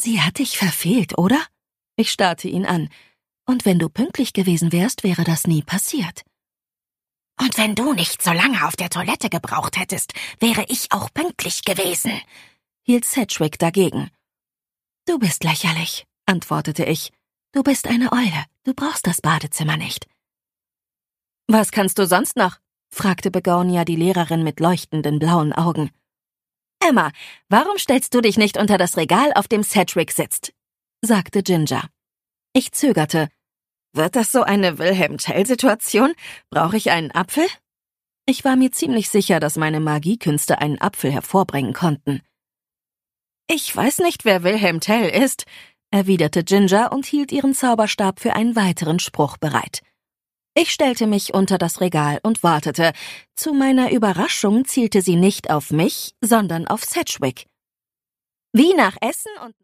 Sie hat dich verfehlt, oder? Ich starrte ihn an. Und wenn du pünktlich gewesen wärst, wäre das nie passiert. Und wenn du nicht so lange auf der Toilette gebraucht hättest, wäre ich auch pünktlich gewesen, hielt Sedgwick dagegen. Du bist lächerlich, antwortete ich. Du bist eine Eule, du brauchst das Badezimmer nicht. Was kannst du sonst noch? Fragte Begonia die Lehrerin mit leuchtenden blauen Augen. Emma, warum stellst du dich nicht unter das Regal, auf dem Sedgwick sitzt? Sagte Ginger. Ich zögerte. Wird das so eine Wilhelm-Tell-Situation? Brauche ich einen Apfel? Ich war mir ziemlich sicher, dass meine Magiekünste einen Apfel hervorbringen konnten. Ich weiß nicht, wer Wilhelm Tell ist, erwiderte Ginger und hielt ihren Zauberstab für einen weiteren Spruch bereit. Ich stellte mich unter das Regal und wartete. Zu meiner Überraschung zielte sie nicht auf mich, sondern auf Sedgwick. Wie nach Essen und